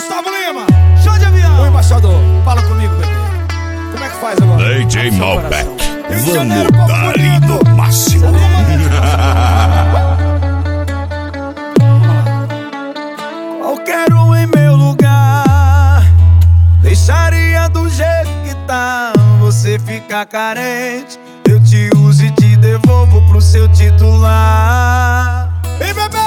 Gustavo Lima, show de avião. O embaixador, fala comigo, bebê. Como é que faz agora? DJ Malbec, Janeiro, vamos povo dar ali bonito. no máximo. Qualquer um em meu lugar deixaria do jeito que tá. Você fica carente, eu te uso e te devolvo pro seu titular. Ei, bebê!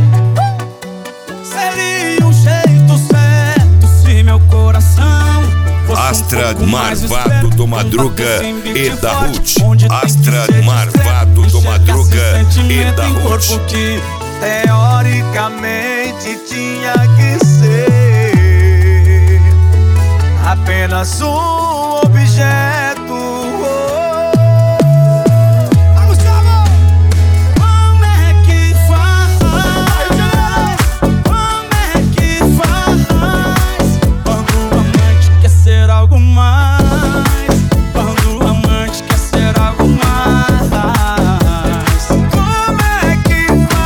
Seria um jeito certo se meu coração fosse Astra mais Marvado esperto, do Madruga e da Ruth. onde tem que Astra ser Marvado discreto, do Madruga enxergar esse e sentimento da em Ruth. corpo que teoricamente tinha que ser apenas um objeto. Como é que faz? Como é que faz quando o amante quer ser algo mais? Quando o amante quer ser algo mais. Como é que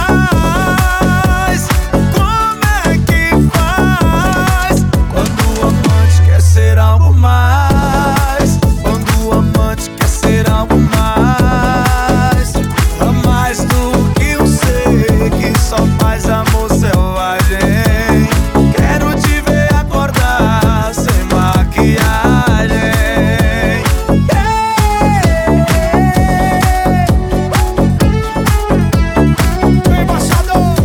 faz? Como é que faz quando o amante quer ser algo mais? Quando o amante quer ser algo mais. A mais do que um ser que só faz amor selvagem. Quero te ver acordar sem maquiagem. Embaixador,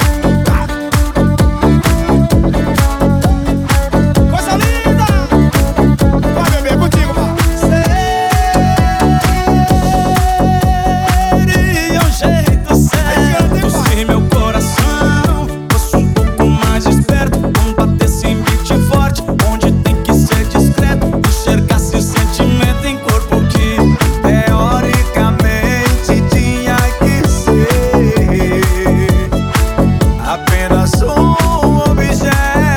coisa linda. Vai, bebê, contigo, mano. Seria um jeito certo se meu coração fosse um pouco mais esperto, não batesse em beat forte, onde tem que ser discreto, enxergasse o sentimento em corpo que teoricamente tinha que ser apenas um objeto.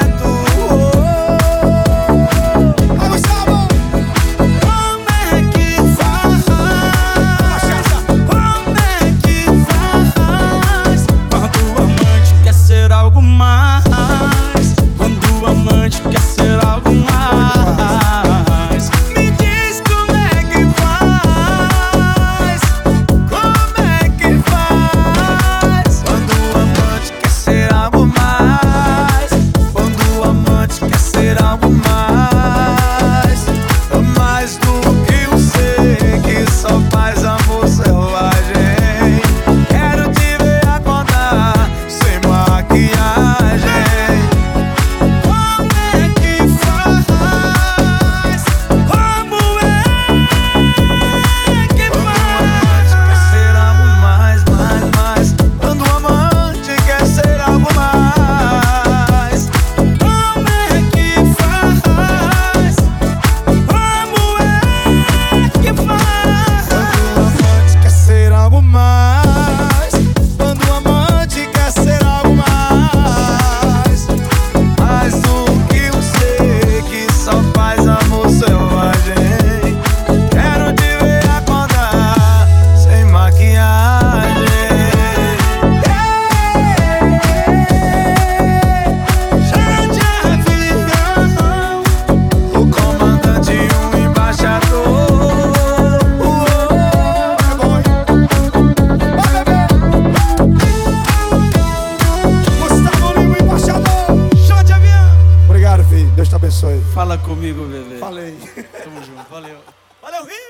Como é que faz? Como é que faz quando o amante quer ser algo mais? Quando o amante quer ser algo mais. Me diz como é que faz? Como é que faz quando o amante quer ser algo mais? Quando o amante quer ser algo mais. Mais do que um ser que só faz amor selvagem. Quero te ver acordar sem maquiagem. Como é que faz? Como é que faz? Quer ser algo mais, mais, mais. Quando o amante quer ser algo mais. Como é que faz? Como é que faz? Quando o amante quer ser algo mais. Quando o amante quer ser algo mais. Mais do que um ser que só faz amor selvagem. Quero te ver acordar sem maquiagem. Já de avião, o comandante e um embaixador. Gustavo Lima, embaixador, show de avião. Obrigado, filho. Deus te abençoe. Fala comigo, bebê. Falei. Tamo junto, valeu. Valeu, Rio!